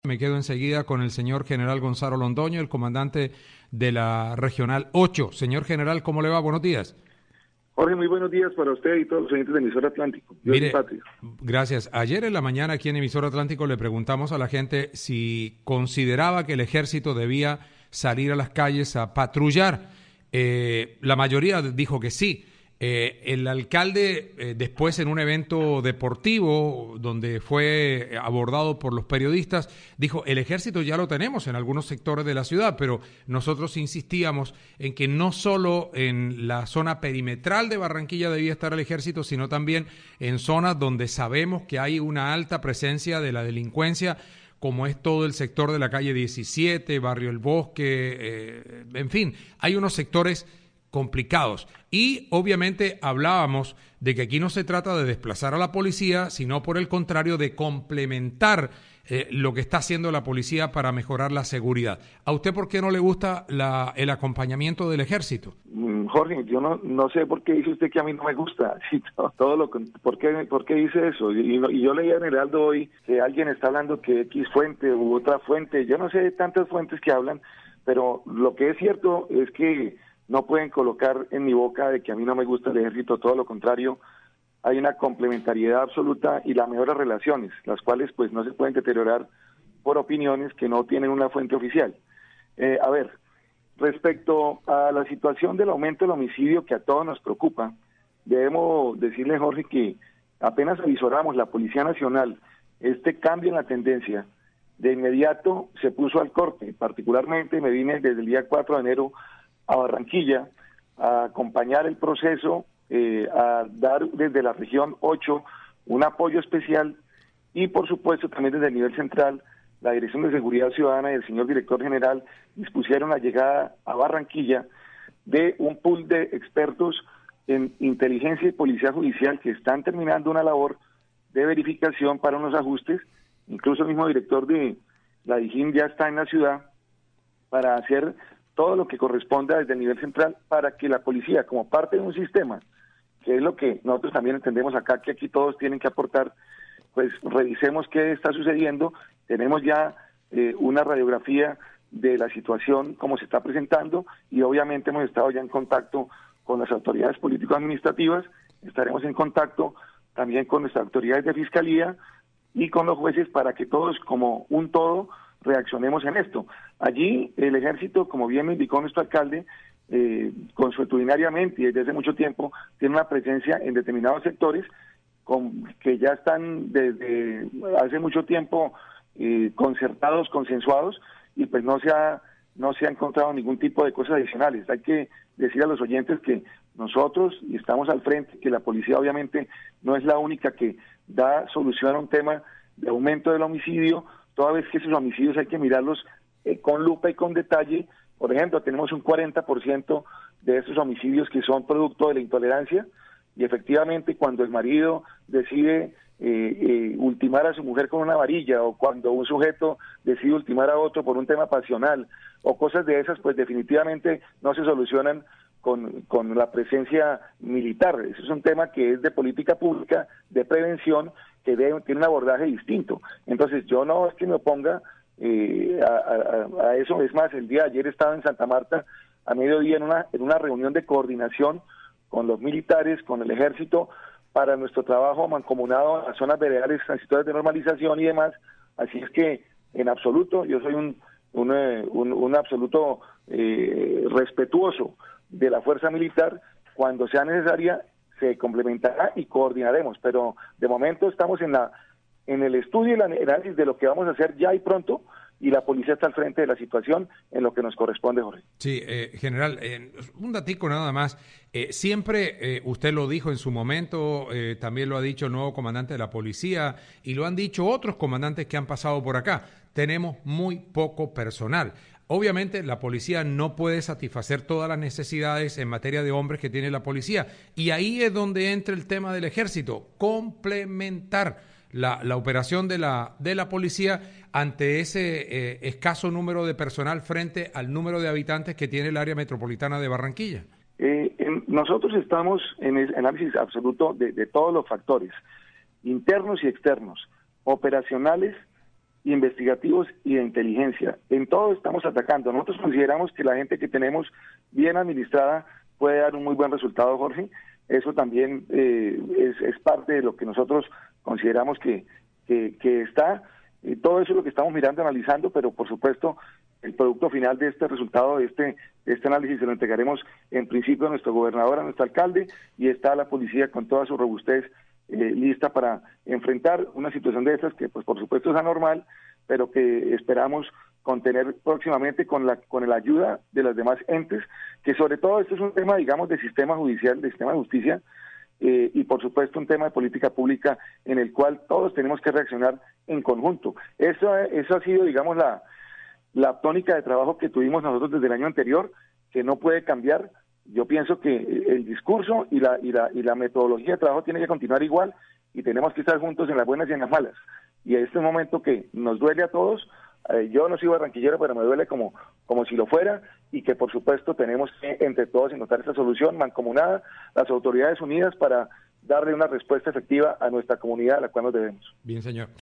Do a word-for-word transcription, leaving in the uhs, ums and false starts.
Me quedo enseguida con el señor general Gonzalo Londoño, el comandante de la Regional ocho. Señor general, ¿cómo le va? Buenos días. Jorge, muy buenos días para usted y todos los oyentes de Emisora Atlántico. Dios Mire, y patria. Gracias. Ayer en la mañana aquí en Emisora Atlántico le preguntamos a la gente si consideraba que el ejército debía salir a las calles a patrullar. Eh, la mayoría dijo que sí. Eh, el alcalde, eh, después en un evento deportivo donde fue abordado por los periodistas, dijo, el ejército ya lo tenemos en algunos sectores de la ciudad, pero nosotros insistíamos en que no solo en la zona perimetral de Barranquilla debía estar el ejército, sino también en zonas donde sabemos que hay una alta presencia de la delincuencia, como es todo el sector de la calle diecisiete, Barrio El Bosque, eh, en fin, hay unos sectores complicados. Y obviamente hablábamos de que aquí no se trata de desplazar a la policía, sino por el contrario de complementar eh, lo que está haciendo la policía para mejorar la seguridad. ¿A usted por qué no le gusta la, el acompañamiento del ejército? Jorge, yo no no sé por qué dice usted que a mí no me gusta. Sí, todo, todo lo ¿por qué, por qué dice eso? Y, y yo leía en el Heraldo hoy que alguien está hablando que X fuente u otra fuente. Yo no sé de tantas fuentes que hablan, pero lo que es cierto es que no pueden colocar en mi boca de que a mí no me gusta el ejército, todo lo contrario, hay una complementariedad absoluta y las mejores relaciones, las cuales pues no se pueden deteriorar por opiniones que no tienen una fuente oficial. Eh, a ver, respecto a la situación del aumento del homicidio que a todos nos preocupa, debemos decirle, Jorge, que apenas avisoramos la Policía Nacional este cambio en la tendencia, de inmediato se puso al corte. Particularmente me vine desde el día cuatro de enero a Barranquilla a acompañar el proceso, eh, a dar desde la región ocho un apoyo especial y por supuesto también desde el nivel central la Dirección de Seguridad Ciudadana y el señor director general dispusieron la llegada a Barranquilla de un pool de expertos en inteligencia y policía judicial que están terminando una labor de verificación para unos ajustes. Incluso el mismo director de la DIJÍN ya está en la ciudad para hacer todo lo que corresponda desde el nivel central para que la policía, como parte de un sistema, que es lo que nosotros también entendemos acá, que aquí todos tienen que aportar, pues revisemos qué está sucediendo. Tenemos ya eh, una radiografía de la situación como se está presentando y obviamente hemos estado ya en contacto con las autoridades político-administrativas, estaremos en contacto también con nuestras autoridades de fiscalía y con los jueces para que todos como un todo reaccionemos en esto. Allí el ejército, como bien me indicó nuestro alcalde, eh, consuetudinariamente y desde hace mucho tiempo tiene una presencia en determinados sectores con, que ya están desde hace mucho tiempo eh, concertados, consensuados y pues no se ha no se ha encontrado ningún tipo de cosas adicionales. Hay que decir a los oyentes que nosotros y estamos al frente, que la policía obviamente no es la única que da solución a un tema de aumento del homicidio, toda vez que esos homicidios hay que mirarlos eh, con lupa y con detalle. Por ejemplo, tenemos un cuarenta por ciento de esos homicidios que son producto de la intolerancia y efectivamente cuando el marido decide eh, eh, ultimar a su mujer con una varilla o cuando un sujeto decide ultimar a otro por un tema pasional o cosas de esas, pues definitivamente no se solucionan con, con la presencia militar. Ese es un tema que es de política pública, de prevención, que debe, tiene un abordaje distinto. Entonces yo no es que me oponga eh, a, a, a eso, es más, el día de ayer estaba en Santa Marta a mediodía en una, en una reunión de coordinación con los militares, con el ejército, para nuestro trabajo mancomunado en las zonas veredales transitorias de normalización y demás. Así es que en absoluto yo soy un, un, un, un absoluto eh, respetuoso de la fuerza militar. Cuando sea necesaria se complementará y coordinaremos, pero de momento estamos en la en el estudio y el análisis de lo que vamos a hacer ya y pronto, y la policía está al frente de la situación en lo que nos corresponde, Jorge. Sí, eh, general, eh, un datico nada más. Eh, siempre, eh, usted lo dijo en su momento, eh, también lo ha dicho el nuevo comandante de la policía y lo han dicho otros comandantes que han pasado por acá. Tenemos muy poco personal. Obviamente la policía no puede satisfacer todas las necesidades en materia de hombres que tiene la policía. Y ahí es donde entra el tema del ejército, complementar La, la operación de la, de la policía ante ese eh, escaso número de personal frente al número de habitantes que tiene el área metropolitana de Barranquilla. Eh, en, nosotros estamos en el análisis absoluto de, de todos los factores, internos y externos, operacionales investigativos y de inteligencia. En todo estamos atacando. Nosotros consideramos que la gente que tenemos bien administrada puede dar un muy buen resultado, Jorge. Eso también eh, es, es parte de lo que nosotros consideramos que, que, que está. Eh, todo eso es lo que estamos mirando, analizando, pero por supuesto el producto final de este resultado, de este, de este análisis, se lo entregaremos en principio a nuestro gobernador, a nuestro alcalde, y está la policía con toda su robustez eh, lista para enfrentar una situación de estas que pues por supuesto es anormal, pero que esperamos contener próximamente con la con la ayuda de las demás entes, que sobre todo esto es un tema, digamos, de sistema judicial, de sistema de justicia, eh, y por supuesto un tema de política pública en el cual todos tenemos que reaccionar en conjunto. Eso, eso ha sido, digamos, la, la tónica de trabajo que tuvimos nosotros desde el año anterior, que no puede cambiar. Yo pienso que el discurso y la, y la, y la metodología de trabajo tiene que continuar igual, y tenemos que estar juntos en las buenas y en las malas. Y en este momento que nos duele a todos, eh, yo no soy barranquillero, pero me duele como, como si lo fuera, y que por supuesto tenemos que entre todos encontrar esta solución mancomunada, las autoridades unidas, para darle una respuesta efectiva a nuestra comunidad a la cual nos debemos. Bien, señor.